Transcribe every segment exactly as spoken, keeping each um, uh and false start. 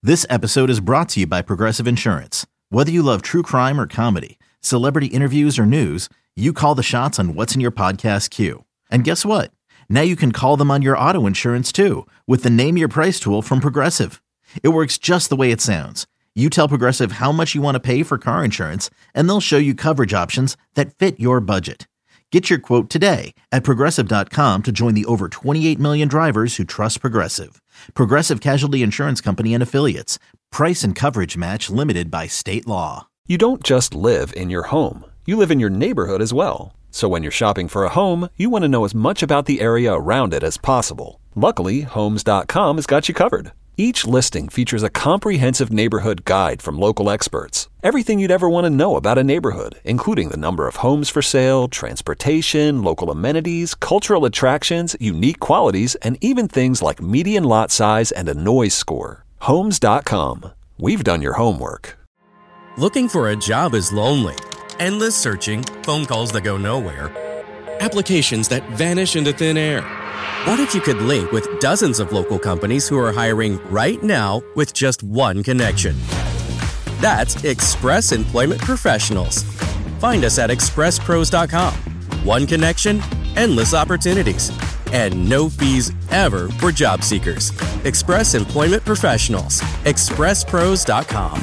This episode is brought to you by Progressive Insurance. Whether you love true crime or comedy, celebrity interviews or news, you call the shots on what's in your podcast queue. And guess what? Now you can call them on your auto insurance too with the Name Your Price tool from Progressive. It works just the way it sounds. You tell Progressive how much you want to pay for car insurance, and they'll show you coverage options that fit your budget. Get your quote today at Progressive dot com to join the over twenty-eight million drivers who trust Progressive. Progressive Casualty Insurance Company and Affiliates. Price and coverage match limited by state law. You don't just live in your home. You live in your neighborhood as well. So when you're shopping for a home, you want to know as much about the area around it as possible. Luckily, Homes dot com has got you covered. Each listing features a comprehensive neighborhood guide from local experts. Everything you'd ever want to know about a neighborhood, including the number of homes for sale, transportation, local amenities, cultural attractions, unique qualities, and even things like median lot size and a noise score. Homes dot com. We've done your homework. Looking for a job is lonely. Endless searching, phone calls that go nowhere, applications that vanish into thin air. What if you could link with dozens of local companies who are hiring right now with just one connection? That's Express Employment Professionals. Find us at express pros dot com. One connection, endless opportunities, and no fees ever for job seekers. Express Employment Professionals. express pros dot com.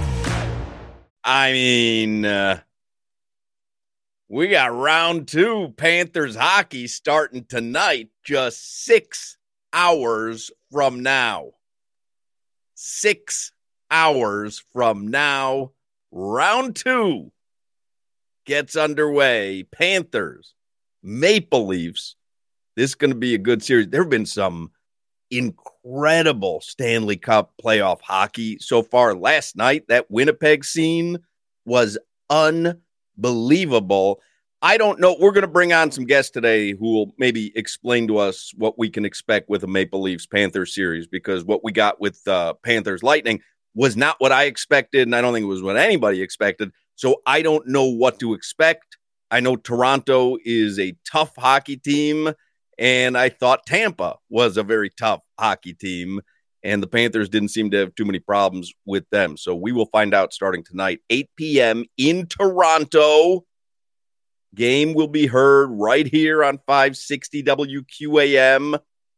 I mean, uh, we got round two Panthers hockey starting tonight, just six hours from now. Six hours from now, round two gets underway. Panthers, Maple Leafs. This is going to be a good series. There have been some incredible Stanley Cup playoff hockey so far. Last night, that Winnipeg scene was unbelievable. I don't know. We're going to bring on some guests today who will maybe explain to us what we can expect with a Maple Leafs Panthers series, because what we got with uh, Panthers Lightning was not what I expected, and I don't think it was what anybody expected. So I don't know what to expect. I know Toronto is a tough hockey team, and I thought Tampa was a very tough hockey team, and the Panthers didn't seem to have too many problems with them. So we will find out starting tonight, eight p.m. in Toronto. Game will be heard right here on five sixty W Q A M.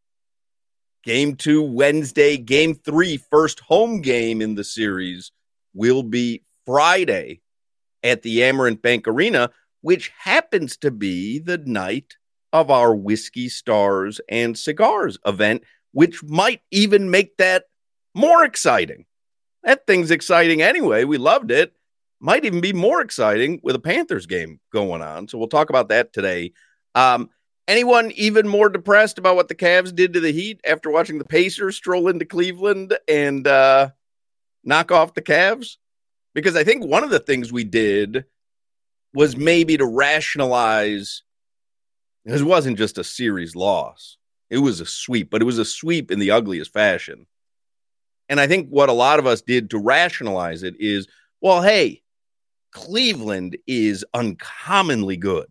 Game two Wednesday. Game three, first home game in the series, will be Friday at the Amerant Bank Arena, which happens to be the night of our Whiskey, Stars, and Cigars event, which might even make that more exciting. That thing's exciting anyway. We loved it. Might even be more exciting with a Panthers game going on. So we'll talk about that today. Um, anyone even more depressed about what the Cavs did to the Heat after watching the Pacers stroll into Cleveland and uh, knock off the Cavs? Because I think one of the things we did was maybe to rationalize, because it wasn't just a series loss. It was a sweep, but it was a sweep in the ugliest fashion. And I think what a lot of us did to rationalize it is, well, hey, Cleveland is uncommonly good.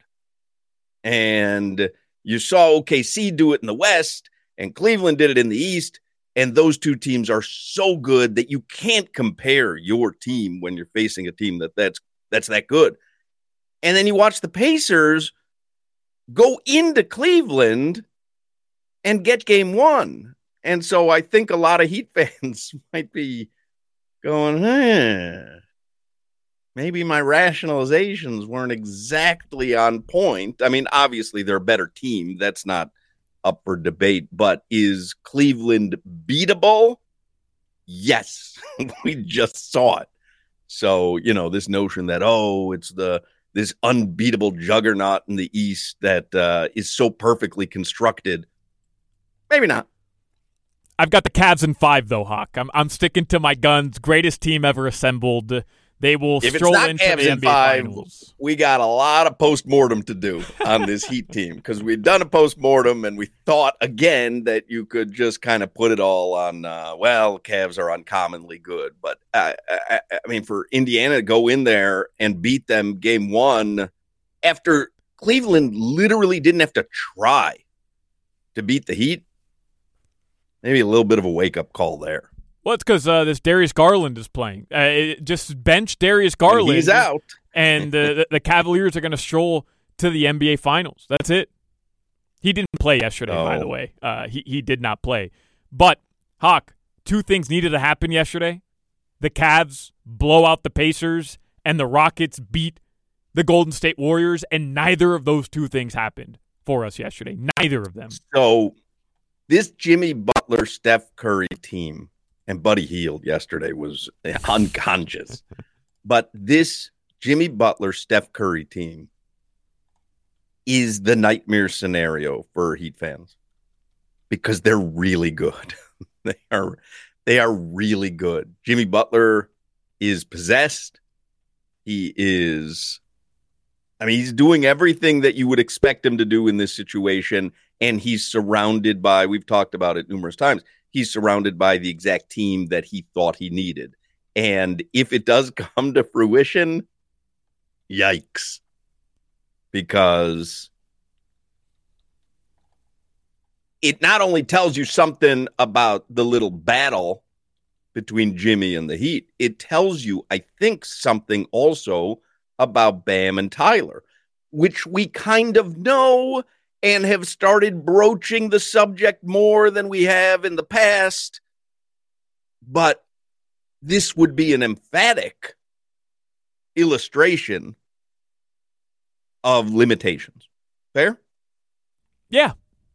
And you saw O K C do it in the West, and Cleveland did it in the East, and those two teams are so good that you can't compare your team when you're facing a team that that's, that's that good. And then you watch the Pacers go into Cleveland and get game one. And so I think a lot of Heat fans might be going, eh, maybe my rationalizations weren't exactly on point. I mean, obviously they're a better team. That's not up for debate. But is Cleveland beatable? Yes. We just saw it. So, you know, this notion that, oh, it's the this unbeatable juggernaut in the East that uh, is so perfectly constructed. Maybe not. I've got the Cavs in five, though, Hawk. I'm I'm sticking to my guns. Greatest team ever assembled. They will if stroll it's not into Cavs the N B A five, Finals. We got a lot of post-mortem to do on this Heat team, because we'd done a post-mortem and we thought, again, that you could just kind of put it all on, uh, well, Cavs are uncommonly good. But, uh, I, I mean, for Indiana to go in there and beat them game one after Cleveland literally didn't have to try to beat the Heat, maybe a little bit of a wake-up call there. Well, it's because uh, this Darius Garland is playing. Uh, it, just bench Darius Garland. And he's out. And the, the Cavaliers are going to stroll to the N B A Finals. That's it. He didn't play yesterday, oh. by the way. Uh, he, he did not play. But, Hawk, two things needed to happen yesterday. The Cavs blow out the Pacers, and the Rockets beat the Golden State Warriors, and neither of those two things happened for us yesterday. Neither of them. So, this Jimmy Butler, Steph Curry team, and Buddy Hield yesterday was unconscious. But this Jimmy Butler, Steph Curry team is the nightmare scenario for Heat fans because they're really good. they are they are really good. Jimmy Butler is possessed. He is, I mean, he's doing everything that you would expect him to do in this situation, and he's surrounded by, we've talked about it numerous times, he's surrounded by the exact team that he thought he needed. And if it does come to fruition, yikes. Because it not only tells you something about the little battle between Jimmy and the Heat, it tells you, I think, something also about Bam and Tyler, which we kind of know and have started broaching the subject more than we have in the past. But this would be an emphatic illustration of limitations. Fair? Yeah.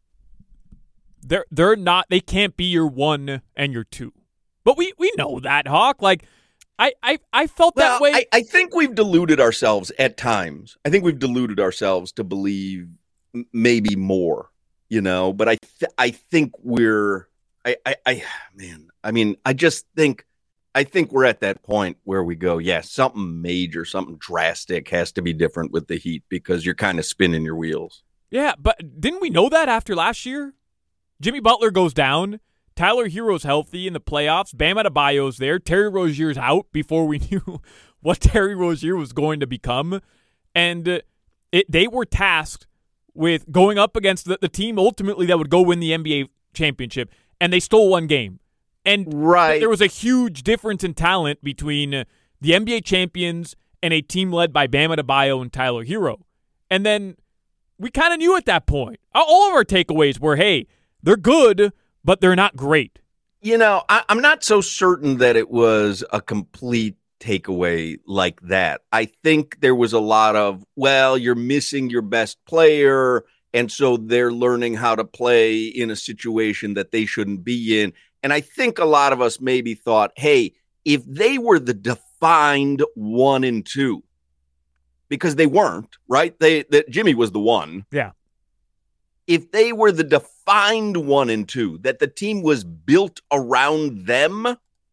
They're they're not they can't be your one and your two. But we, we know that, Hawk. Like I I, I felt well, that way. I, I think we've deluded ourselves at times. I think we've deluded ourselves to believe m- maybe more, you know, but I th- I think we're I, I I man, I mean, I just think I think we're at that point where we go, yeah, something major, something drastic has to be different with the Heat because you're kind of spinning your wheels. Yeah, but didn't we know that after last year? Jimmy Butler goes down. Tyler Hero's healthy in the playoffs. Bam Adebayo's there. Terry Rozier's out before we knew what Terry Rozier was going to become. And uh, it, they were tasked with going up against the, the team ultimately that would go win the N B A championship, and they stole one game. And right. there was a huge difference in talent between uh, the N B A champions and a team led by Bam Adebayo and Tyler Hero. And then we kind of knew at that point. All of our takeaways were, hey, they're good, but they're not great. You know, I, I'm not so certain that it was a complete takeaway like that. I think there was a lot of, well, you're missing your best player, and so they're learning how to play in a situation that they shouldn't be in. And I think a lot of us maybe thought, hey, if they were the defined one and two, because they weren't, right? They that Jimmy was the one. Yeah. If they were the defined one and two, that the team was built around them,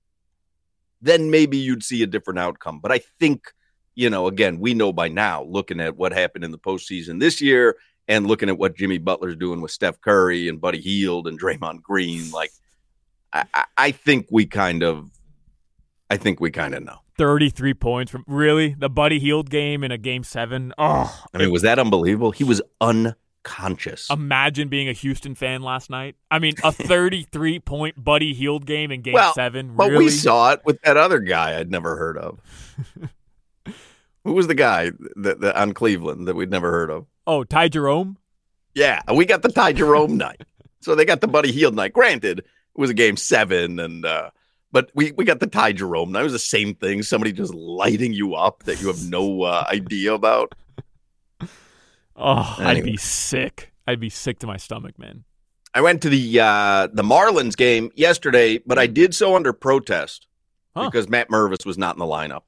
then maybe you'd see a different outcome. But I think, you know, again, we know by now, looking at what happened in the postseason this year and looking at what Jimmy Butler's doing with Steph Curry and Buddy Hield and Draymond Green, like, I, I think we kind of, I think we kind of know. thirty-three points from, really? The Buddy Hield game in a game seven? Oh. I mean, was that unbelievable? He was unconscious. Imagine being a Houston fan last night. I mean, a thirty-three point Buddy Hield game in game well, seven. But really? we saw it with that other guy I'd never heard of. Who was the guy that, that on Cleveland that we'd never heard of? Oh, Ty Jerome? Yeah, we got the Ty Jerome night. So they got the Buddy Hield night. Granted, it was a game seven, and uh, but we, we got the Ty Jerome night. It was the same thing. Somebody just lighting you up that you have no uh, idea about. Oh, anyway. I'd be sick. I'd be sick to my stomach, man. I went to the uh, the Marlins game yesterday, but I did so under protest huh. because Matt Mervis was not in the lineup.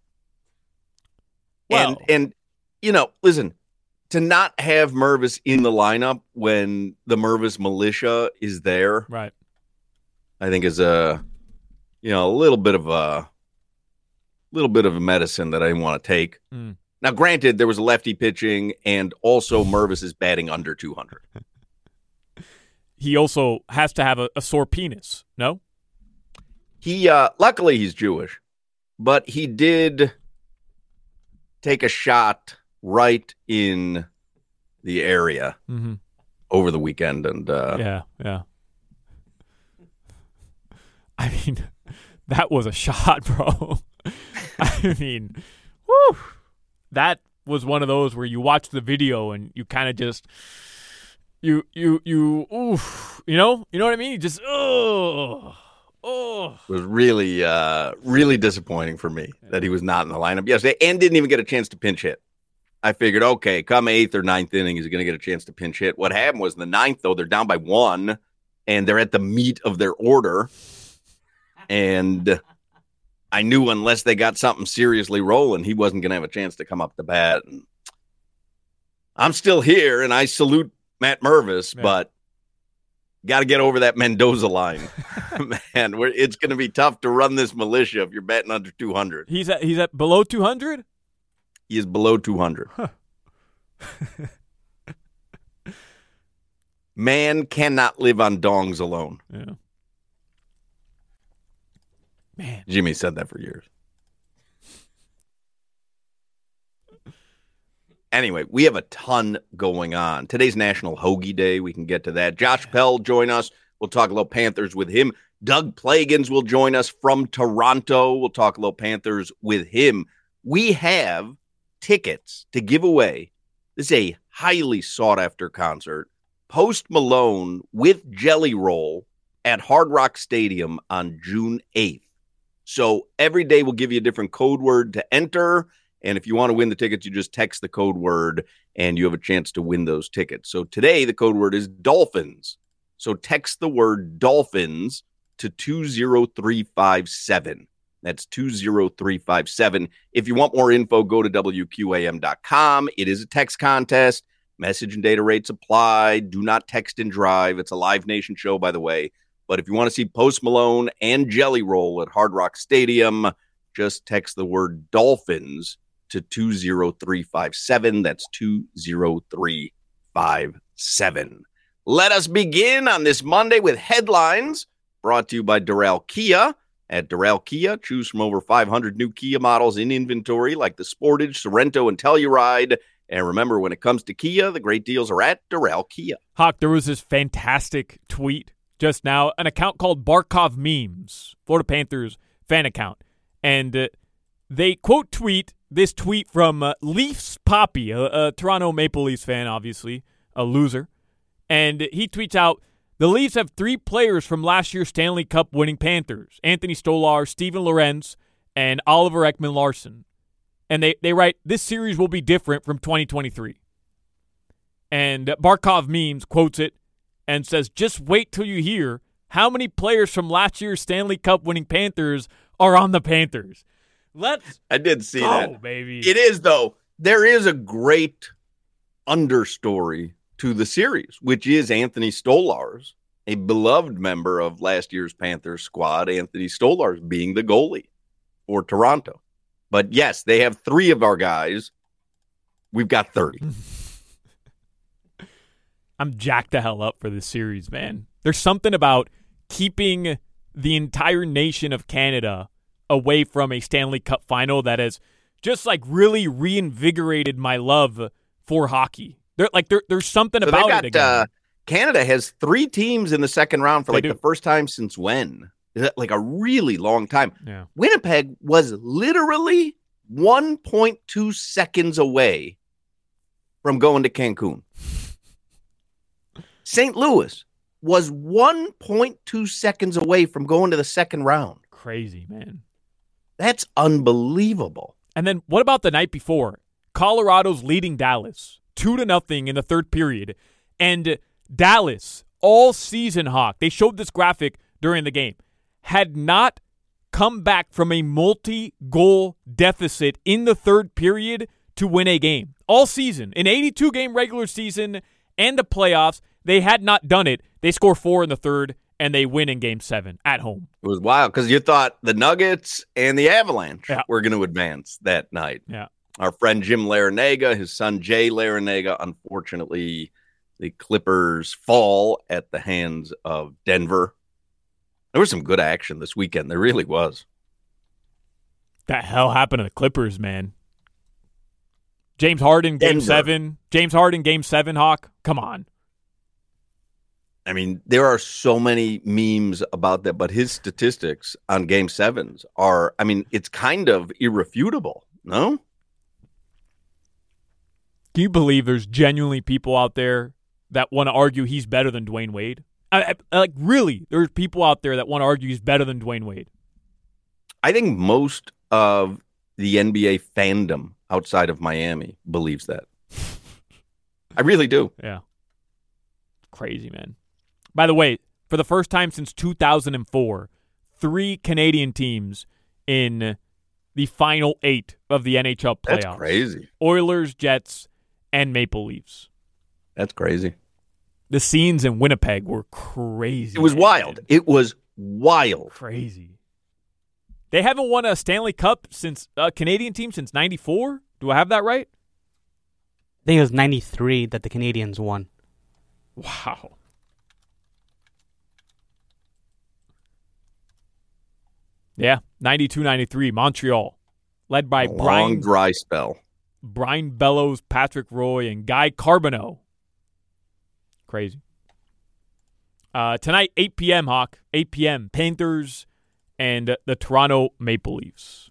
Well, and, and, you know, listen, to not have Mervis in the lineup when the Mervis militia is there, right? I think is a, you know, a little bit of a little bit of a medicine that I didn't want to take. Mm. Now, granted, there was a lefty pitching, and also Mervis is batting under two hundred. He also has to have a, a sore penis, no? He, uh, luckily, he's Jewish, but he did take a shot right in the area mm-hmm. over the weekend, and uh, yeah, yeah. I mean, that was a shot, bro. I mean, whew, that was one of those where you watch the video and you kind of just, you, you, you, oof, you know, you know what I mean? You just, oh, oh. It was really, uh, really disappointing for me that he was not in the lineup yesterday and didn't even get a chance to pinch hit. I figured, okay, come eighth or ninth inning, he's going to get a chance to pinch hit. What happened was in the ninth, though, they're down by one, and they're at the meat of their order. And I knew unless they got something seriously rolling, he wasn't going to have a chance to come up to bat. And I'm still here, and I salute Matt Mervis, yeah. but got to get over that Mendoza line. Man, we're, it's going to be tough to run this militia if you're batting under two hundred. He's at, he's at below two hundred? He is below two hundred. Huh. Man cannot live on dongs alone. Yeah. Man. Jimmy said that for years. Anyway, we have a ton going on. Today's National Hoagie Day. We can get to that. Josh Pell join us. We'll talk a little Panthers with him. Doug Plagans will join us from Toronto. We'll talk a little Panthers with him. We have tickets to give away. This is a highly sought-after concert. Post Malone with Jelly Roll at Hard Rock Stadium on June eighth. So every day we'll give you a different code word to enter. And if you want to win the tickets, you just text the code word and you have a chance to win those tickets. So today the code word is Dolphins. So text the word Dolphins to two zero three five seven. That's two zero three five seven. If you want more info, go to W Q A M dot com. It is a text contest. Message and data rates apply. Do not text and drive. It's a Live Nation show, by the way. But if you want to see Post Malone and Jelly Roll at Hard Rock Stadium, just text the word Dolphins to two zero three five seven. That's two zero three five seven. Let us begin on this Monday with headlines brought to you by Doral Kia. At Doral Kia, choose from over five hundred new Kia models in inventory like the Sportage, Sorento, and Telluride. And remember, when it comes to Kia, the great deals are at Doral Kia. Hawk, there was this fantastic tweet just now, an account called Barkov Memes, Florida Panthers fan account. And uh, they quote tweet this tweet from uh, Leafs Poppy, a, a Toronto Maple Leafs fan, obviously, a loser. And he tweets out, the Leafs have three players from last year's Stanley Cup winning Panthers, Anthony Stolar, Steven Lorenz, and Oliver Ekman-Larsson. And they, they write, this series will be different from twenty twenty-three. And Barkov Memes quotes it and says, just wait till you hear how many players from last year's Stanley Cup winning Panthers are on the Panthers. Let's I did see go, that. Baby. It is, though. There is a great understory to the series, which is Anthony Stolarz, a beloved member of last year's Panthers squad, Anthony Stolarz being the goalie for Toronto. But yes, they have three of our guys. We've got thirty. I'm jacked the hell up for this series, man. There's something about keeping the entire nation of Canada away from a Stanley Cup final that has just like really reinvigorated my love for hockey. There, like there, there's something so about got, it again. Uh, Canada has three teams in the second round for They like do. the first time since when? Is that like a really long time? Yeah. Winnipeg was literally one point two seconds away from going to Cancun. Saint Louis was one point two seconds away from going to the second round. Crazy, man. That's unbelievable. And then what about the night before? Colorado's leading Dallas two to nothing in the third period. And Dallas, all season, Hawk, they showed this graphic during the game, had not come back from a multi-goal deficit in the third period to win a game. All season, an eighty-two game regular season and the playoffs, they had not done it. They score four in the third, and they win in game seven at home. It was wild because you thought the Nuggets and the Avalanche Yeah. were going to advance that night. Yeah. Our friend Jim Larinaga, his son Jay Larinaga, unfortunately, the Clippers fall at the hands of Denver. There was some good action this weekend. There really was. That hell happened to the Clippers, man. James Harden, game Denver. seven. James Harden, game seven, Hawk. Come on. I mean, there are so many memes about that, but his statistics on game sevens are, I mean, it's kind of irrefutable, no? Can you believe there's genuinely people out there that want to argue he's better than Dwayne Wade? I, I, like, really, there's people out there that want to argue he's better than Dwayne Wade. I think most of the N B A fandom outside of Miami believes that. I really do. Yeah. Crazy, man. By the way, for the first time since two thousand four, three Canadian teams in the final eight of the N H L playoffs. That's crazy. Oilers, Jets, and Maple Leafs. That's crazy. The scenes in Winnipeg were crazy. It was man. wild. It was wild. Crazy. They haven't won a Stanley Cup since a uh, Canadian team since ninety-four. Do I have that right? I think it was ninety-three that the Canadians won. Wow. Yeah, ninety-two ninety-three, Montreal, led by a Brian long dry spell. Brian Bellows, Patrick Roy, and Guy Carbonneau. Crazy. Uh, tonight, eight p.m., Hawk, eight p.m., Panthers and the Toronto Maple Leafs.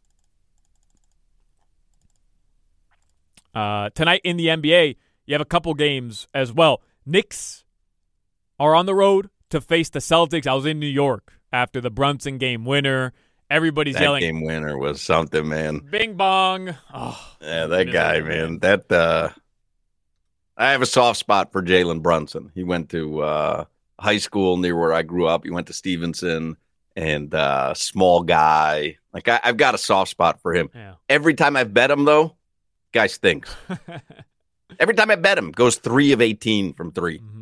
Uh, tonight in the N B A, you have a couple games as well. Knicks are on the road to face the Celtics. I was in New York after the Brunson game winner. Everybody's that yelling. That game winner was something, man. Bing bong. Oh, yeah, that guy, man. That uh, I have a soft spot for Jalen Brunson. He went to uh, high school near where I grew up. He went to Stevenson, and uh, small guy. Like I, I've got a soft spot for him. Yeah. Every time I've bet him, though, guy stinks. Every time I bet him, goes three of eighteen from three. Mm-hmm.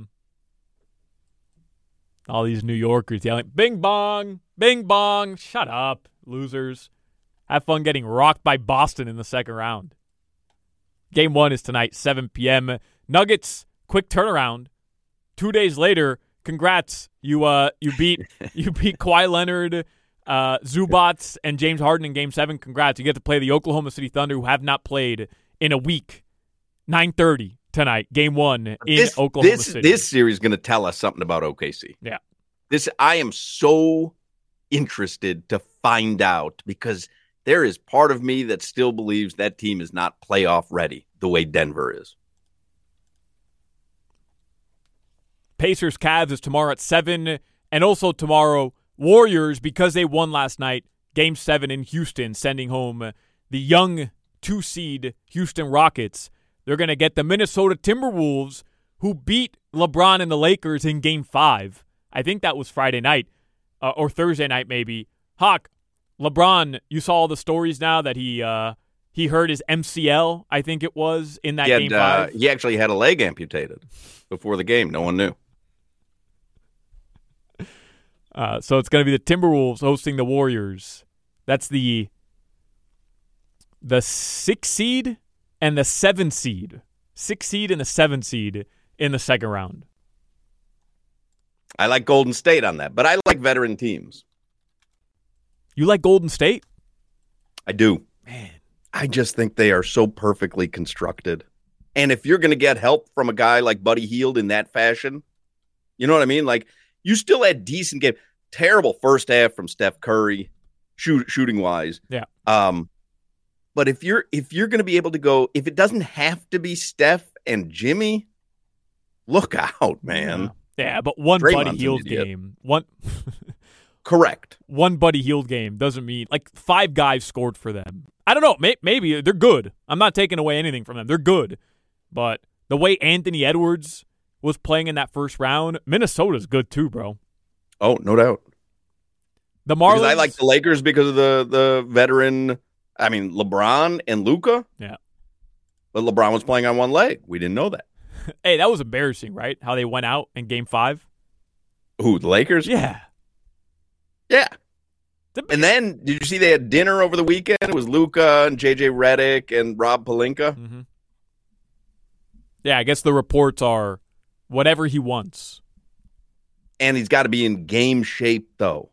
All these New Yorkers yelling, bing bong, bing bong. Shut up, losers. Have fun getting rocked by Boston in the second round. Game one is tonight, seven p.m. Nuggets, quick turnaround. Two days later, congrats. You uh you beat you beat Kawhi Leonard, uh, Zubats, and James Harden in game seven. Congrats. You get to play the Oklahoma City Thunder, who have not played in a week. nine thirty tonight, game one in this, Oklahoma this, City. This series is going to tell us something about O K C. Yeah. This I am so interested to find out because there is part of me that still believes that team is not playoff ready the way Denver is. Pacers Cavs is tomorrow at seven, and also tomorrow Warriors, because they won last night, game seven in Houston, sending home the young two-seed Houston Rockets. They're going to get the Minnesota Timberwolves, who beat LeBron and the Lakers in game five. I think that was Friday night, uh, or Thursday night maybe. Hawk, LeBron, you saw all the stories now that he uh, he hurt his M C L, I think it was, in that he had, game uh, five. He actually had a leg amputated before the game. No one knew. Uh, so it's going to be the Timberwolves hosting the Warriors. That's the the six seed and the seven seed. Six seed and the seven seed in the second round. I like Golden State on that, but I like veteran teams. You like Golden State? I do. Man. I just think they are so perfectly constructed. And if you're going to get help from a guy like Buddy Hield in that fashion, you know what I mean? Like, you still had decent game. Terrible first half from Steph Curry, shoot, shooting wise. Yeah. Um, but if you're if you're going to be able to go, if it doesn't have to be Steph and Jimmy, look out, man. Yeah, yeah but one Draymond's Buddy Hield game, one correct, one Buddy Hield game doesn't mean like five guys scored for them. I don't know. May, maybe they're good. I'm not taking away anything from them. They're good, but the way Anthony Edwards was playing in that first round, Minnesota's good too, bro. Oh, no doubt. The Marlins. Because I like the Lakers because of the the veteran. I mean, LeBron and Luka. Yeah. But LeBron was playing on one leg. We didn't know that. Hey, that was embarrassing, right? How they went out in game five. Who, the Lakers? Yeah. Yeah. And then, did you see they had dinner over the weekend? It was Luka and J J Redick and Rob Pelinka. Mm-hmm. Yeah, I guess the reports are whatever he wants. And he's got to be in game shape, though.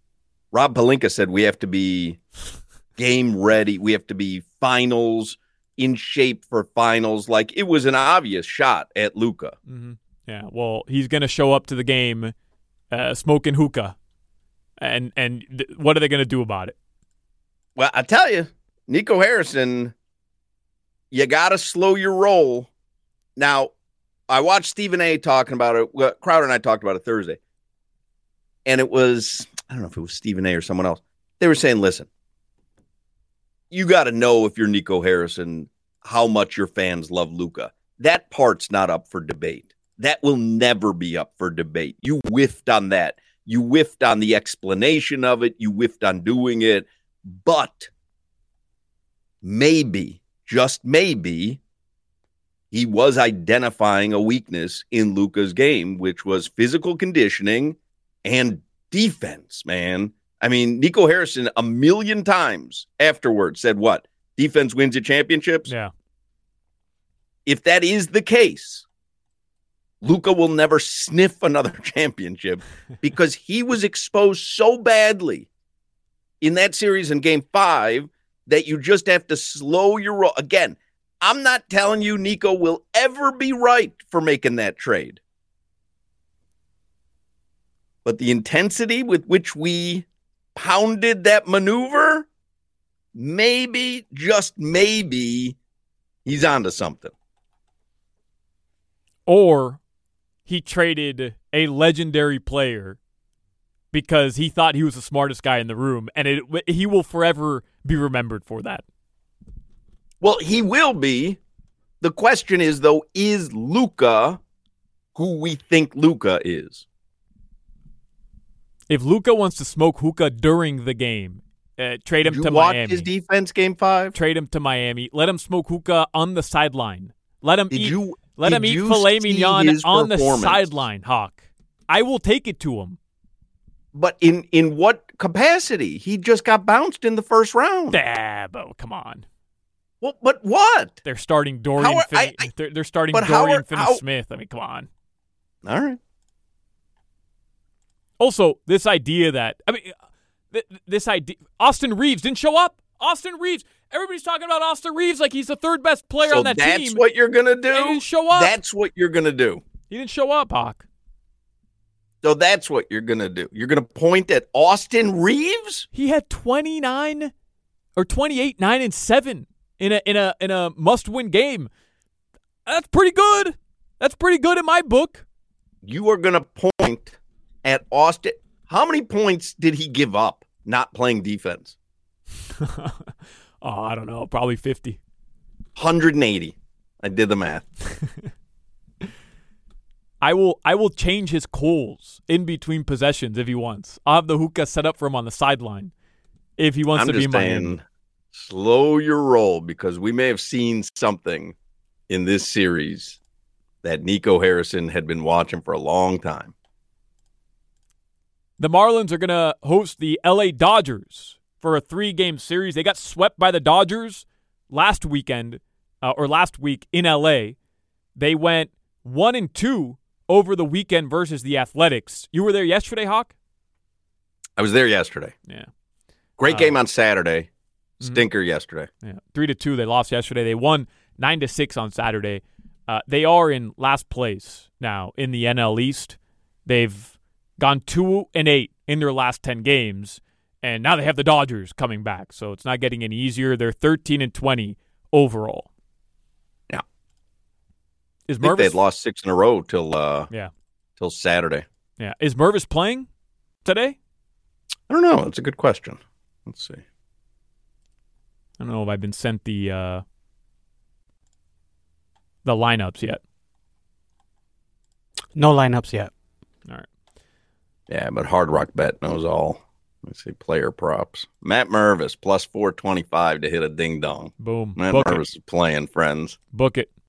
Rob Pelinka said we have to be game ready. We have to be finals in shape for finals. Like, it was an obvious shot at Luka. Mm-hmm. Yeah, well, he's going to show up to the game uh, smoking hookah. And and th- what are they going to do about it? Well, I tell you, Nico Harrison, you got to slow your roll. Now, I watched Stephen A. talking about it. Well, Crowder and I talked about it Thursday. And it was, I don't know if it was Stephen A. or someone else. They were saying, listen, you got to know if you're Nico Harrison how much your fans love Luka. That part's not up for debate. That will never be up for debate. You whiffed on that. You whiffed on the explanation of it. You whiffed on doing it. But maybe, just maybe, he was identifying a weakness in Luka's game, which was physical conditioning and defense, man. I mean, Nico Harrison a million times afterwards said what? Defense wins you championships? Yeah. If that is the case, Luka will never sniff another championship because he was exposed so badly in that series in game five that you just have to slow your roll. Again, I'm not telling you Nico will ever be right for making that trade. But the intensity with which we pounded that maneuver, maybe, just maybe, he's onto something. Or he traded a legendary player because he thought he was the smartest guy in the room, and it, he will forever be remembered for that. Well, he will be. The question is, though, is Luka who we think Luka is? If Luka wants to smoke hookah during the game, uh, trade him Did to you watch Miami. His defense game five? Trade him to Miami. Let him smoke hookah on the sideline. Let him Did eat. you, let him eat filet mignon on the sideline, Hawk. I will take it to him. But in, in what capacity? He just got bounced in the first round. Ah, Bo, come on. Well, but what? They're starting Dorian. Are, Finney, I, I, they're, they're starting Howard, Dorian how, Finney-Smith. I mean, come on. All right. Also, this idea that I mean, th- this idea Austin Reeves didn't show up. Austin Reeves. Everybody's talking about Austin Reeves like he's the third best player so on that that's team. That's what you're gonna do. He didn't show up. That's what you're gonna do. He didn't show up, Hawk. So that's what you're gonna do. You're gonna point at Austin Reeves. He had twenty-nine or twenty-eight, nine and seven in a in a in a must-win game. That's pretty good. That's pretty good in my book. You are gonna point at Austin. How many points did he give up not playing defense? oh, I don't know. Probably fifty. one hundred eighty. I did the math. I will I will change his calls in between possessions if he wants. I'll have the hookah set up for him on the sideline if he wants I'm to just be saying, Miami. Slow your roll because we may have seen something in this series that Nico Harrison had been watching for a long time. The Marlins are going to host the L A Dodgers for a three-game series. They got swept by the Dodgers last weekend uh, or last week in L A. They went one and two over the weekend versus the Athletics. You were there yesterday, Hawk? I was there yesterday. Yeah. Great uh, game on Saturday. Stinker mm-hmm. yesterday. Yeah. Three to two. They lost yesterday. They won nine to six on Saturday. Uh, they are in last place now in the N L East. They've gone two and eight in their last ten games, and now they have the Dodgers coming back. So it's not getting any easier. They're thirteen and twenty overall. Yeah. Is I think Mervis, they had lost six in a row till uh, yeah, till Saturday. yeah. Is Mervis playing today? I don't know. That's a good question. Let's see. I don't know if I've been sent the uh, the lineups yet. No lineups yet. All right. Yeah, but Hard Rock Bet knows all. Let's see, player props. Matt Mervis, plus four twenty-five to hit a ding-dong. Boom. Matt Book Mervis it. is playing, friends. Book it.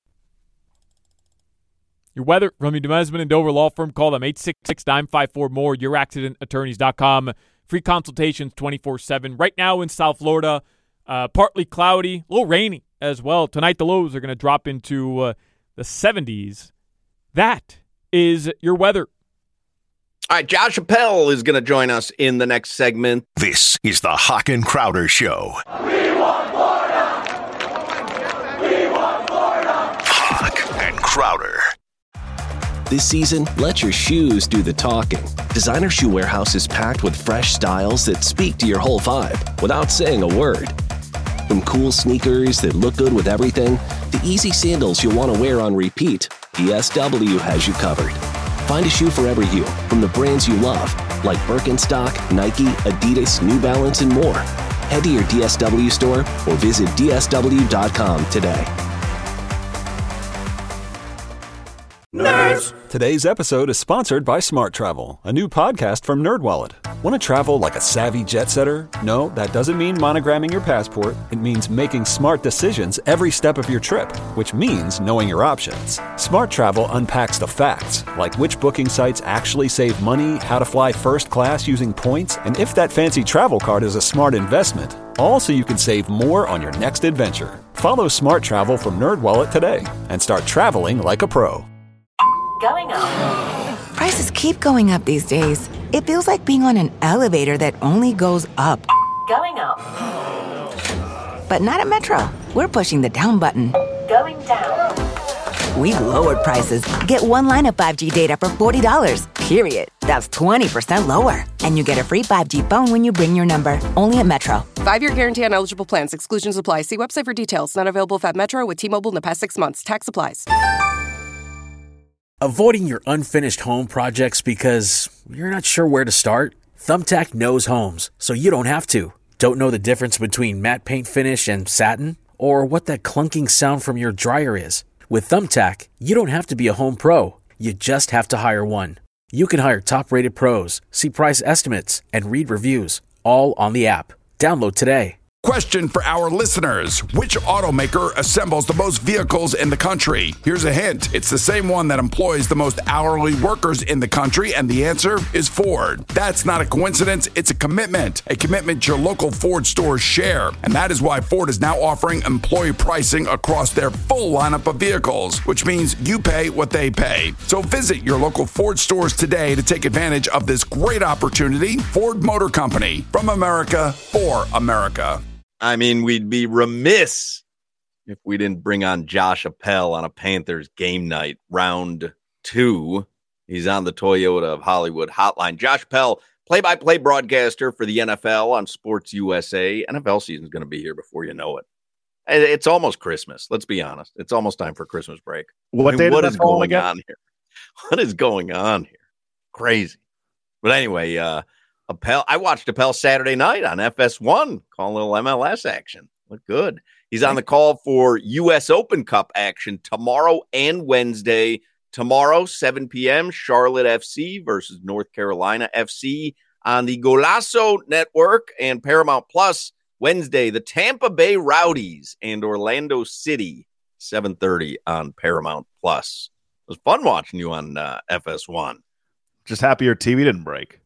Your weather from the Demesman and Dover Law Firm. Call them eight six six, nine five four, more. your accident attorneys dot com. Free consultations twenty-four seven. Right now in South Florida, uh, partly cloudy, a little rainy as well. Tonight the lows are going to drop into uh, the seventies. That is your weather. All right, Josh Appel is going to join us in the next segment. This is the Hawk and Crowder Show. We want Florida! We Crowder. This season, let your shoes do the talking. Designer Shoe Warehouse is packed with fresh styles that speak to your whole vibe without saying a word. From cool sneakers that look good with everything, to easy sandals you'll want to wear on repeat, D S W has you covered. Find a shoe for every you from the brands you love, like Birkenstock, Nike, Adidas, New Balance, and more. Head to your D S W store or visit D S W dot com today. Nerds! Today's episode is sponsored by Smart Travel, a new podcast from NerdWallet. Want to travel like a savvy jet setter? No, that doesn't mean monogramming your passport. It means making smart decisions every step of your trip, which means knowing your options. Smart Travel unpacks the facts, like which booking sites actually save money, how to fly first class using points, and if that fancy travel card is a smart investment. All so you can save more on your next adventure. Follow Smart Travel from NerdWallet today and start traveling like a pro. Going up. Prices keep going up these days. It feels like being on an elevator that only goes up. Going up. But not at Metro. We're pushing the down button. Going down. We've lowered prices. Get one line of five G data for forty dollars, period. That's twenty percent lower. And you get a free five G phone when you bring your number. Only at Metro. Five-year guarantee on eligible plans. Exclusions apply. See website for details. Not available if at Metro with T-Mobile in the past six months. Tax applies. Avoiding your unfinished home projects because you're not sure where to start? Thumbtack knows homes, so you don't have to. Don't know the difference between matte paint finish and satin? Or what that clunking sound from your dryer is? With Thumbtack, you don't have to be a home pro. You just have to hire one. You can hire top-rated pros, see price estimates, and read reviews, all on the app. Download today. Question for our listeners. Which automaker assembles the most vehicles in the country? Here's a hint. It's the same one that employs the most hourly workers in the country, and the answer is Ford. That's not a coincidence. It's a commitment. A commitment your local Ford stores share. And that is why Ford is now offering employee pricing across their full lineup of vehicles, which means you pay what they pay. So visit your local Ford stores today to take advantage of this great opportunity. Ford Motor Company. From America, for America. I mean, we'd be remiss if we didn't bring on Josh Appel on a Panthers game night, round two. He's on the Toyota of Hollywood hotline. Josh Appel, play-by-play broadcaster for the N F L on Sports U S A. N F L season's going to be here before you know it. It's almost Christmas. Let's be honest. It's almost time for Christmas break. What, I mean, day what is going again? on here? What is going on here? Crazy. But anyway, uh, Appel, I watched Appel Saturday night on F S one, calling a little M L S action. Looked good. He's on the call for U S Open Cup action tomorrow and Wednesday. Tomorrow, seven p.m., Charlotte F C versus North Carolina F C on the Golazo Network and Paramount Plus. Wednesday, the Tampa Bay Rowdies and Orlando City, seven thirty on Paramount Plus. It was fun watching you on uh, F S one. Just happy your T V didn't break.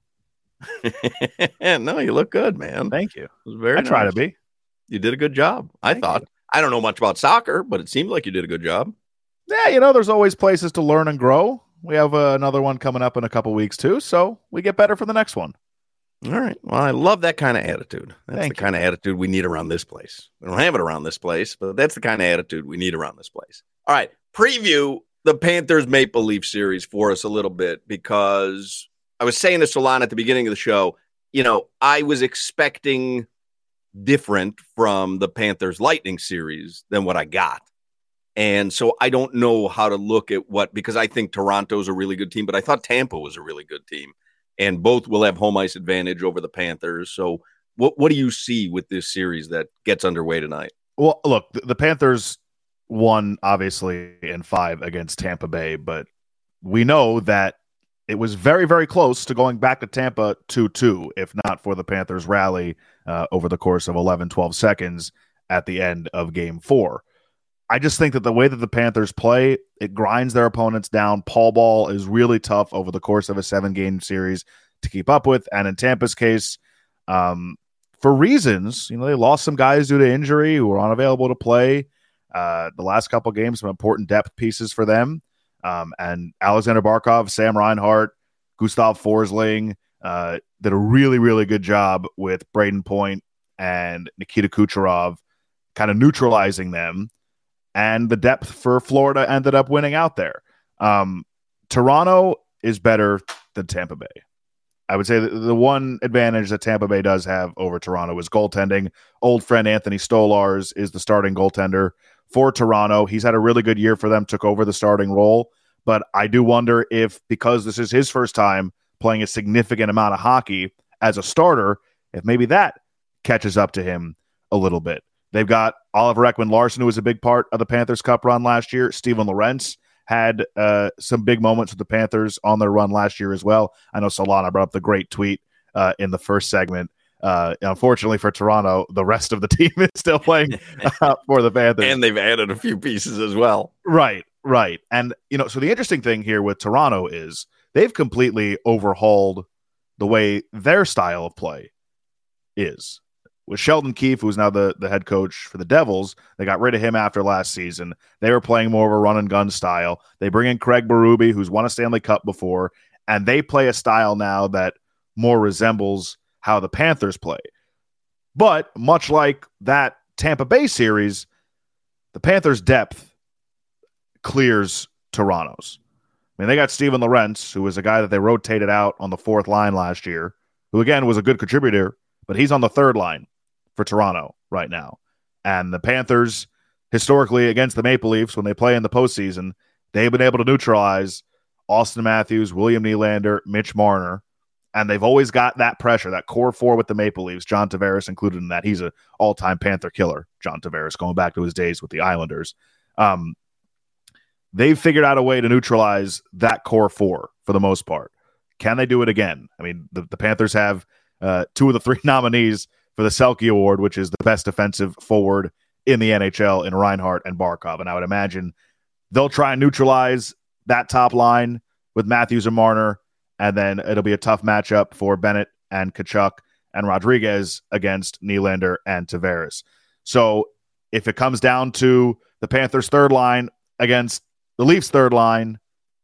No, you look good, man. Thank you. It was very I nice. try to be. You did a good job, I Thank thought. you. I don't know much about soccer, but it seemed like you did a good job. Yeah, you know, there's always places to learn and grow. We have uh, another one coming up in a couple weeks, too, so we get better for the next one. All right. Well, I love that kind of attitude. That's Thank the you. kind of attitude we need around this place. We don't have it around this place, but that's the kind of attitude we need around this place. All right. Preview the Panthers Maple Leaf series for us a little bit, because I was saying to Solana at the beginning of the show, you know, I was expecting different from the Panthers Lightning series than what I got. And so I don't know how to look at what, because I think Toronto's a really good team, but I thought Tampa was a really good team, and both will have home ice advantage over the Panthers. So what, what do you see with this series that gets underway tonight? Well, look, the, the Panthers won, obviously, in five against Tampa Bay, but we know that it was very, very close to going back to Tampa two two, if not for the Panthers' rally uh, over the course of eleven, twelve seconds at the end of game four. I just think that the way that the Panthers play, it grinds their opponents down. Paul ball is really tough over the course of a seven-game series to keep up with. And in Tampa's case, um, for reasons, you know, they lost some guys due to injury who were unavailable to play. Uh, the last couple games, some important depth pieces for them. Um, and Alexander Barkov, Sam Reinhart, Gustav Forsling uh, did a really, really good job with Braden Point and Nikita Kucherov kind of neutralizing them. and the depth for Florida ended up winning out there. Um, Toronto is better than Tampa Bay. I would say that the one advantage that Tampa Bay does have over Toronto is goaltending. Old friend Anthony Stolarz is the starting goaltender for Toronto. He's had a really good year for them, took over the starting role. But I do wonder if, because this is his first time playing a significant amount of hockey as a starter, if maybe that catches up to him a little bit. They've got Oliver Ekman-Larsson, who was a big part of the Panthers Cup run last year. Steven Lorentz had uh, some big moments with the Panthers on their run last year as well. I know Solana brought up the great tweet uh, in the first segment. Uh, unfortunately for Toronto, the rest of the team is still playing uh, for the Panthers. And they've added a few pieces as well. Right, right. And, you know, so the interesting thing here with Toronto is they've completely overhauled the way their style of play is. With Sheldon Keefe, who's now the, the head coach for the Devils, they got rid of him after last season. They were playing more of a run-and-gun style. They bring in Craig Berube, who's won a Stanley Cup before, and they play a style now that more resembles how the Panthers play. But much like that Tampa Bay series, the Panthers' depth clears Toronto's. I mean, they got Steven Lorentz, who was a guy that they rotated out on the fourth line last year, who, again, was a good contributor, but he's on the third line for Toronto right now. And the Panthers, historically against the Maple Leafs, when they play in the postseason, they've been able to neutralize Austin Matthews, William Nylander, Mitch Marner, and they've always got that pressure, that core four with the Maple Leafs, John Tavares included in that. He's an all-time Panther killer, John Tavares, going back to his days with the Islanders. Um, they've figured out a way to neutralize that core four for the most part. Can they do it again? I mean, the, the Panthers have uh, two of the three nominees for the Selke Award, which is the best defensive forward in the N H L in Reinhart and Barkov. And I would imagine they'll try and neutralize that top line with Matthews and Marner, and then it'll be a tough matchup for Bennett and Tkachuk and Rodriguez against Nylander and Tavares. So if it comes down to the Panthers' third line against the Leafs' third line,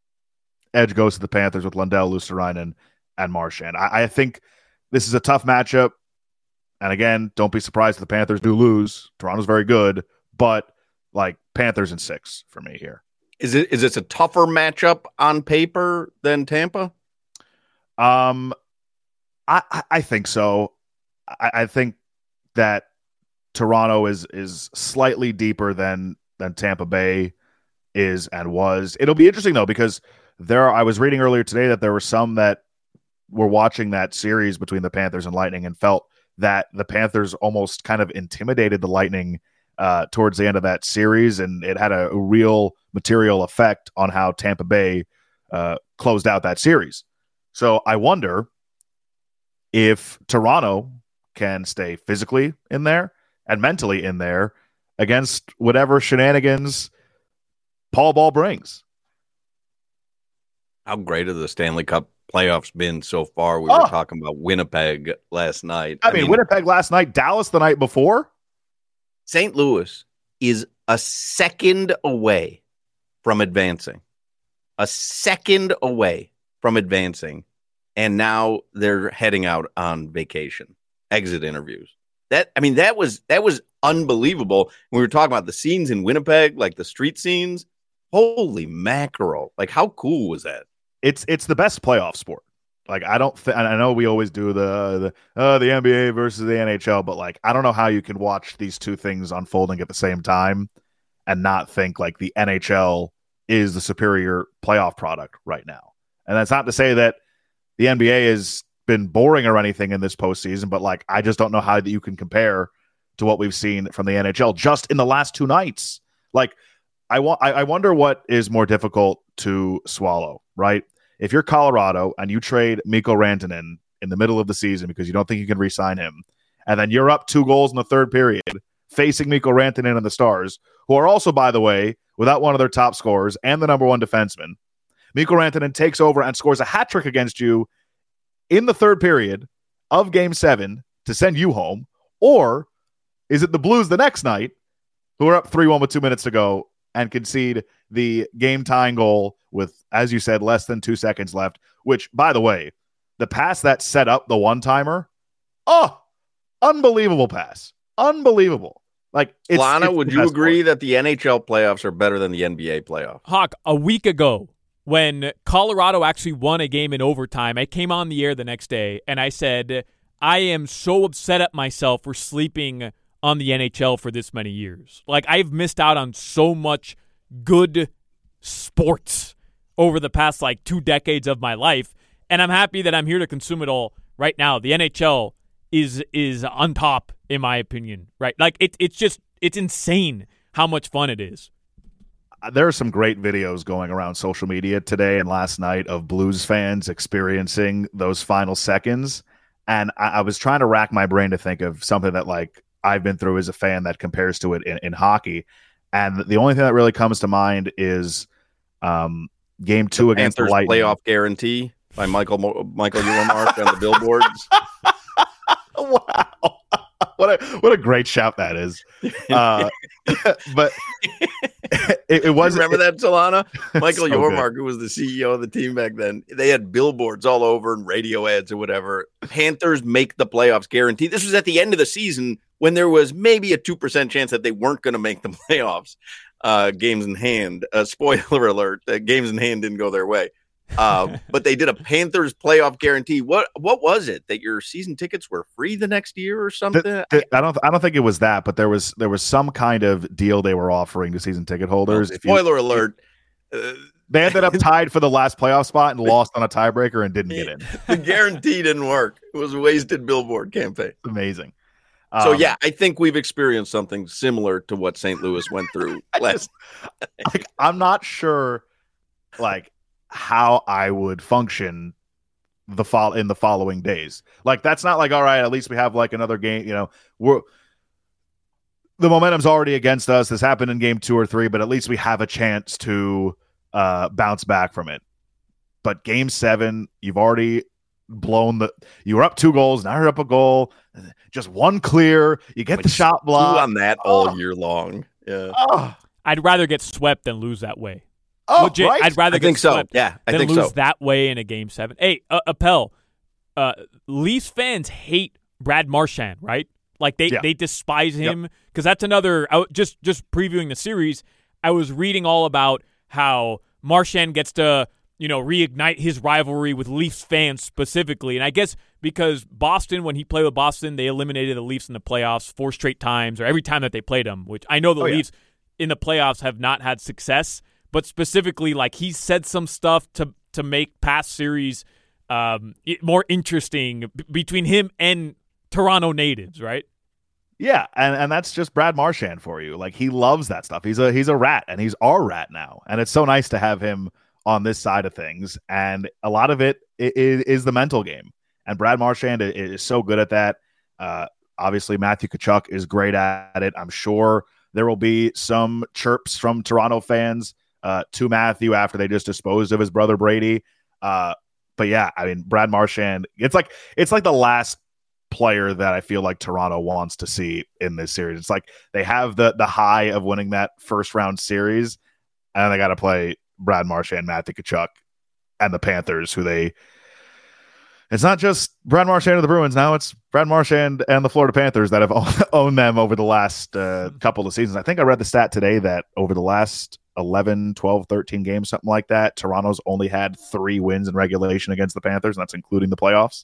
edge goes to the Panthers with Lundell, Luostarinen, and Marchand. I, I think this is a tough matchup. And again, don't be surprised if the Panthers do lose. Toronto's very good, but like Panthers in six for me here. Is it is this a tougher matchup on paper than Tampa? Um, I I, I think so. I, I think that Toronto is is slightly deeper than than Tampa Bay is and was. It'll be interesting though, because there are, I was reading earlier today that there were some that were watching that series between the Panthers and Lightning and felt that the Panthers almost kind of intimidated the Lightning uh, towards the end of that series, and it had a, a real material effect on how Tampa Bay uh, closed out that series. So I wonder if Toronto can stay physically in there and mentally in there against whatever shenanigans Paul Ball brings. How great have the Stanley Cup playoffs been so far? We oh. were talking about Winnipeg last night. I, I mean, mean, Winnipeg last night, Dallas the night before. Saint Louis is a second away from advancing. A second away from advancing. And now they're heading out on vacation, exit interviews. That I mean, that was that was unbelievable. When we were talking about the scenes in Winnipeg, like the street scenes. Holy mackerel. Like, how cool was that? It's it's the best playoff sport. Like, I don't th- I know we always do the the, uh, the N B A versus the N H L, but like, I don't know how you can watch these two things unfolding at the same time and not think like the N H L is the superior playoff product right now. And that's not to say that the N B A has been boring or anything in this postseason, but like, I just don't know how that you can compare to what we've seen from the N H L just in the last two nights. Like, I want I wonder what is more difficult to swallow, right? If you're Colorado and you trade Mikko Rantanen in the middle of the season because you don't think you can re-sign him, and then you're up two goals in the third period facing Mikko Rantanen and the Stars, who are also, by the way, without one of their top scorers and the number one defenseman, Mikko Rantanen takes over and scores a hat trick against you in the third period of Game seven to send you home, or is it the Blues the next night who are up three one with two minutes to go and concede the game-tying goal with, as you said, less than two seconds left, which, by the way, the pass that set up the one-timer, oh, unbelievable pass. Unbelievable. Like, it's, Lana, it's would the you best agree part. that the N H L playoffs are better than the N B A playoffs? Hawk, a week ago, when Colorado actually won a game in overtime, I came on the air the next day, and I said, I am so upset at myself for sleeping on the N H L for this many years. Like, I've missed out on so much good sports over the past, like, two decades of my life, and I'm happy that I'm here to consume it all right now. The N H L is is on top, in my opinion, right? Like, it, it's just, it's insane how much fun it is. There are some great videos going around social media today and last night of Blues fans experiencing those final seconds. And I, I was trying to rack my brain to think of something that, like, I've been through as a fan that compares to it in, in hockey. And the only thing that really comes to mind is um, game two the against Panthers the Lightning. Playoff Guarantee by Michael Michael Ullmark on the billboards. Wow. What a what a great shout that is. Uh, but it, it was Remember that, Solana? Michael so Ullmark, who was the C E O of the team back then, they had billboards all over and radio ads or whatever. Panthers make the playoffs guarantee. This was at the end of the season when there was maybe a two percent chance that they weren't going to make the playoffs. Uh, games in hand. Uh, spoiler alert, uh, games in hand didn't go their way. Uh, but they did a Panthers playoff guarantee. What what was it? That your season tickets were free the next year or something? The, the, I don't I don't think it was that, but there was there was some kind of deal they were offering to season ticket holders. Oh, if you, spoiler alert. Uh, they ended up tied for the last playoff spot and lost on a tiebreaker and didn't get in. The guarantee didn't work. It was a wasted billboard campaign. Amazing. So, Um, yeah, I think we've experienced something similar to what Saint Louis went through last. like, I'm not sure, like, how I would function the fall in the following days. Like, that's not like, all right, at least we have like another game. You know, we're the momentum's already against us. This happened in game two or three, but at least we have a chance to uh, bounce back from it. But game seven, you've already blown the. You were up two goals. Now you're up a goal. Just one clear. You get But the shot block on that all year long. Yeah. Oh, I'd rather get swept than lose that way. oh Legit, right. I'd rather I get think so. swept Yeah, I than think lose so. that way in a game seven. Hey, uh, Appel, uh, Leafs fans hate Brad Marchand, right? Like they, Yeah. they despise him because that's another. I, just just previewing the series, I was reading all about how Marchand gets to you know reignite his rivalry with Leafs fans specifically, and I guess because Boston, when he played with Boston, they eliminated the Leafs in the playoffs four straight times, or every time that they played them. Which I know the Oh, yeah. Leafs in the playoffs have not had success. But specifically, like he said some stuff to to make past series um, it, more interesting b- between him and Toronto natives, right? Yeah, and, and that's just Brad Marchand for you. Like, he loves that stuff. He's a he's a rat, and he's our rat now. And it's so nice to have him on this side of things. And a lot of it is, is the mental game. And Brad Marchand is, is so good at that. Uh, obviously, Matthew Tkachuk is great at it. I'm sure there will be some chirps from Toronto fans uh, to Matthew after they just disposed of his brother Brady. Uh, but yeah, I mean, Brad Marchand, it's like it's like the last player that I feel like Toronto wants to see in this series. It's like they have the the high of winning that first round series, and they got to play Brad Marchand, Matthew Tkachuk, and the Panthers, who they. It's not just Brad Marchand of the Bruins. Now it's Brad Marchand and the Florida Panthers that have owned them over the last uh, couple of seasons. I think I read the stat today that over the last eleven, twelve, thirteen games, something like that, Toronto's only had three wins in regulation against the Panthers, and that's including the playoffs.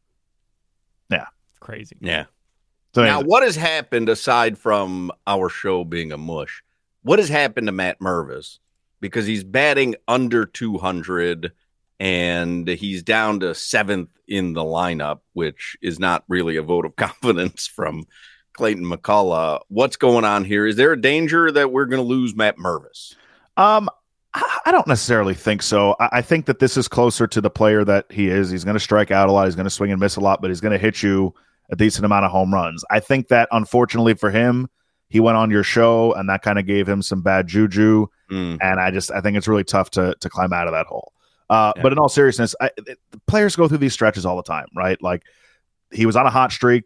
Yeah. Crazy. Yeah. So Now, what has happened aside from our show being a mush? What has happened to Matt Mervis? Because he's batting under two hundred and he's down to seventh in the lineup, which is not really a vote of confidence from Clayton McCullough. What's going on here? Is there a danger that we're going to lose Matt Mervis? Um, I I don't necessarily think so. I, I think that this is closer to the player that he is. He's going to strike out a lot. He's going to swing and miss a lot, but he's going to hit you a decent amount of home runs. I think that, unfortunately for him, he went on your show, and that kind of gave him some bad juju. Mm. And I just I think it's really tough to to climb out of that hole. Uh, Yeah. But in all seriousness, I, it, players go through these stretches all the time, right? Like, he was on a hot streak.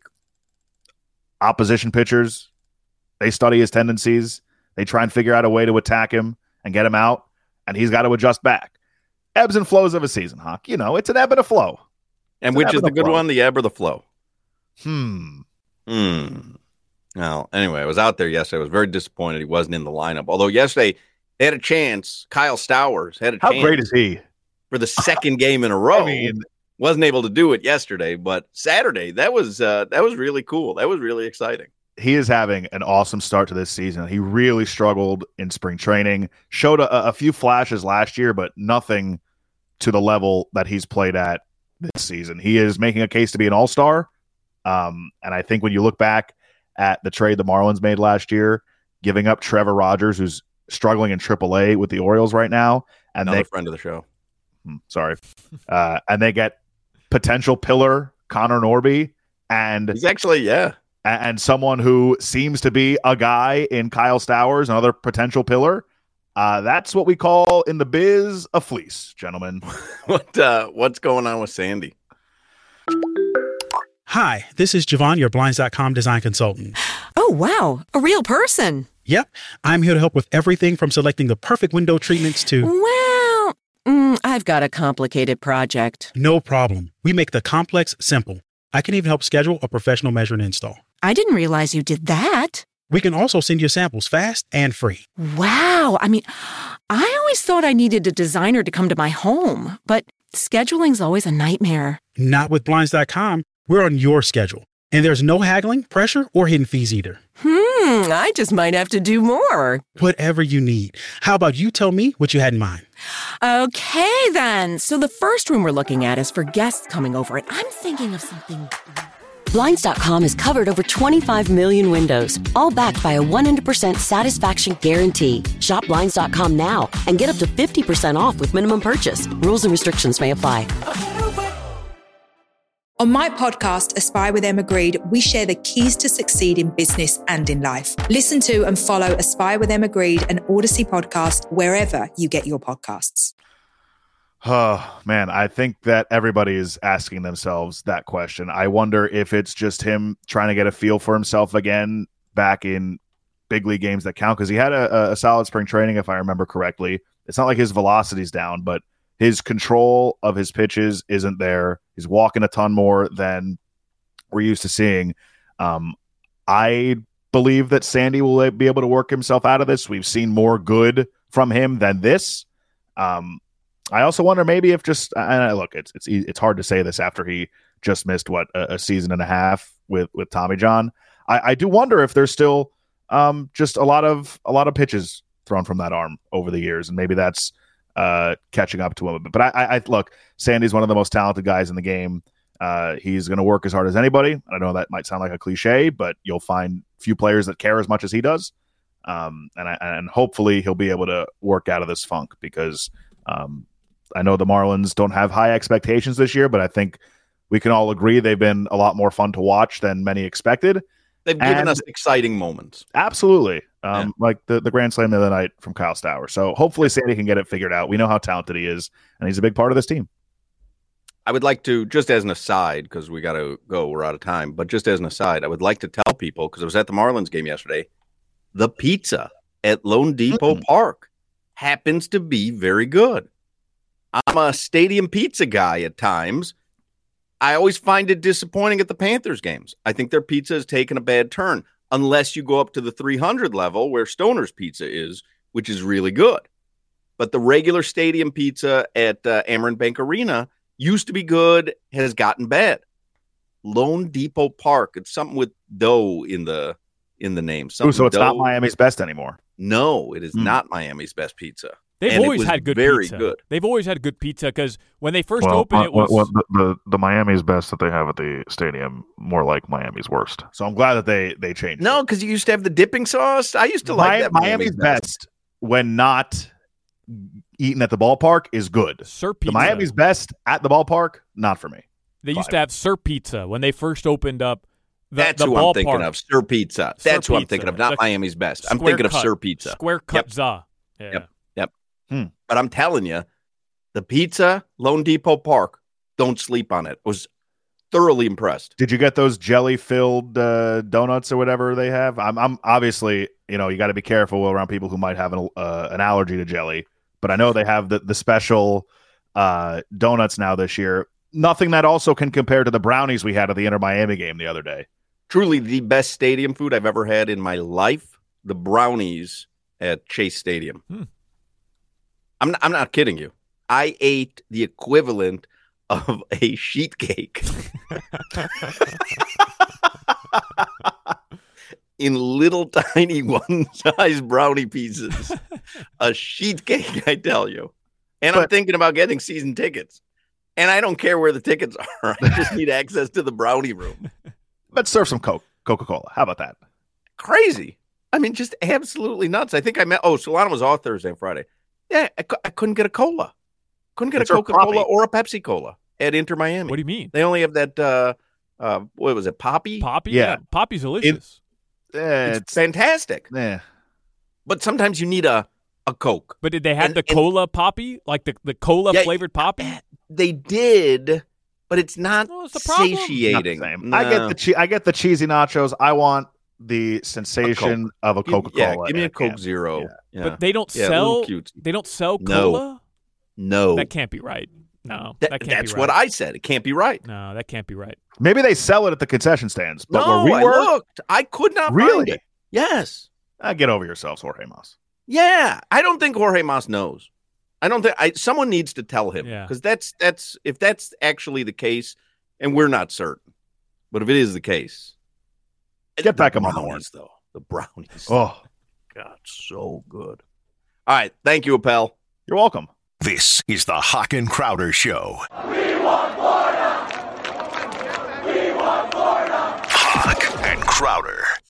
Opposition pitchers, they study his tendencies. They try and figure out a way to attack him and get him out, and he's got to adjust back. Ebbs and flows of a season, Hawk. You know, it's an ebb and a flow. And It's an which ebb is and the a good flow. one, the ebb or the flow? Hmm. Hmm. Well, anyway, I was out there yesterday. I was very disappointed he wasn't in the lineup. Although yesterday they had a chance. Kyle Stowers had a How chance. How great is he? For the second game in a row. I mean, wasn't able to do it yesterday, but Saturday, that was uh, that was really cool. That was really exciting. He is having an awesome start to this season. He really struggled in spring training, showed a, a few flashes last year, but nothing to the level that he's played at this season. He is making a case to be an all-star. Um, and I think when you look back at the trade the Marlins made last year, giving up Trevor Rogers, who's struggling in triple A with the Orioles right now. And Another they, friend of the show. Sorry. Uh, and they get potential pillar Connor Norby. And he's actually, yeah. And someone who seems to be a guy in Kyle Stowers, another potential pillar. Uh, that's what we call in the biz a fleece, gentlemen. what uh, What's going on with Sandy? Hi, this is Javon, your Blinds dot com design consultant. Oh, wow. A real person. Yep. I'm here to help with everything from selecting the perfect window treatments to... Well, mm, I've got a complicated project. No problem. We make the complex simple. I can even help schedule a professional measure and install. I didn't realize you did that. We can also send you samples fast and free. Wow. I mean, I always thought I needed a designer to come to my home, but scheduling's always a nightmare. Not with Blinds dot com. We're on your schedule. And there's no haggling, pressure, or hidden fees either. Hmm, I just might have to do more. Whatever you need. How about you tell me what you had in mind? Okay, then. So the first room we're looking at is for guests coming over, and I'm thinking of something... Blinds dot com has covered over twenty-five million windows, all backed by a one hundred percent satisfaction guarantee. Shop Blinds dot com now and get up to fifty percent off with minimum purchase. Rules and restrictions may apply. On my podcast, Aspire with Emma Grede, we share the keys to succeed in business and in life. Listen to and follow Aspire with Emma Grede, an Odyssey podcast, wherever you get your podcasts. Oh, man, I think that everybody is asking themselves that question. I wonder if it's just him trying to get a feel for himself again back in big league games that count, because he had a, a solid spring training, if I remember correctly. It's not like his velocity's down, but his control of his pitches isn't there. He's walking a ton more than we're used to seeing. Um, I believe that Sandy will be able to work himself out of this. We've seen more good from him than this. Um, I also wonder maybe if just and look, it's it's it's hard to say this after he just missed what a, a season and a half with with Tommy John. I, I do wonder if there's still um, just a lot of a lot of pitches thrown from that arm over the years, and maybe that's uh, catching up to him. But I, I, I look, Sandy's one of the most talented guys in the game. Uh, he's going to work as hard as anybody. I know that might sound like a cliche, but you'll find few players that care as much as he does. Um, and I, and hopefully he'll be able to work out of this funk, because um, I know the Marlins don't have high expectations this year, but I think we can all agree they've been a lot more fun to watch than many expected. They've given and us exciting moments. Absolutely. Um, Yeah. Like the, the grand slam the other night from Kyle Stowers. So hopefully Sandy can get it figured out. We know how talented he is, and he's a big part of this team. I would like to, just as an aside, because we got to go, we're out of time, but just as an aside, I would like to tell people, because I was at the Marlins game yesterday, the pizza at Lone Depot mm-hmm. Park happens to be very good. I'm a stadium pizza guy at times. I always find it disappointing at the Panthers games. I think their pizza has taken a bad turn, unless you go up to the three hundred level where Stoner's Pizza is, which is really good. But the regular stadium pizza at uh, Amerant Bank Arena used to be good, has gotten bad. Lone Depot Park, it's something with dough in the in the name. Ooh, so it's dough. not Miami's best anymore. No, it is Hmm. not Miami's best pizza. They've And it always was had good very pizza. good. They've always had good pizza, because when they first well, opened, uh, it was well, the, the the Miami's best that they have at the stadium, more like Miami's worst. So I'm glad that they they changed. No, because you used to have the dipping sauce. I used to Mi- like that. Miami's best when not eaten at the ballpark is good. Sir The Pizza. Miami's best at the ballpark, not for me. They used Five. to have Sir Pizza when they first opened up. The, That's the who ballpark. I'm thinking of. Sir Pizza. Sir That's who I'm Pizza. thinking of. Not The Miami's best. I'm square thinking of cut- Sir Pizza. Square cut Yep. za. Yeah. Yep. Yep. Hmm. But I'm telling you, the pizza, Lone Depot Park, don't sleep on it. I was thoroughly impressed. Did you get those jelly filled uh, donuts or whatever they have? I'm, I'm obviously, you know, you got to be careful around people who might have an, uh, an allergy to jelly, but I know they have the, the special uh, donuts now this year. Nothing that also can compare to the brownies we had at the Inter Miami game the other day. truly the best stadium food I've ever had in my life, the brownies at Chase Stadium. Hmm. I'm not, I'm not kidding you. I ate the equivalent of a sheet cake in little tiny one-size brownie pieces. A sheet cake, I tell you. And but, I'm thinking about getting season tickets. And I don't care where the tickets are. I just need access to the brownie room. Let's serve some Coke, Coca-Cola. How about that? Crazy. I mean, just absolutely nuts. I think I met, oh, Solana was off Thursday and Friday. Yeah, I, I couldn't get a cola. Couldn't get it's a Coca-Cola or a Pepsi Cola at Inter Miami. What do you mean? They only have that, uh, uh, what was it, Poppy? Poppy? Yeah. yeah. Poppy's delicious. It, uh, it's, it's fantastic. Yeah. But sometimes you need a, a Coke. But did they have and, the and, cola Poppy? Like the, the cola yeah, flavored Poppy? They did, but it's not well, the satiating. Not no. I get the che- I get the cheesy nachos. I want the sensation a of a Coca-Cola. Yeah, give me a Coke Zero. Yeah. Yeah. But they don't yeah, sell. They don't sell cola. No, no. That can't be right. No, that, that can't that's be right. what I said. It can't be right. No, that can't be right. Maybe they sell it at the concession stands, but no, where we I were, looked. I could not really? find it. Yes. Uh, get over yourselves, Jorge Mas. Yeah, I don't think Jorge Mas knows. I don't think I, someone needs to tell him because yeah. that's that's if that's actually the case, and we're not certain, but if it is the case, get back him on the horn though. The brownies, oh God, so good. All right, thank you, Appel. You're welcome. This is the Hawk and Crowder Show. We want Florida. We want Florida. Hawk and Crowder.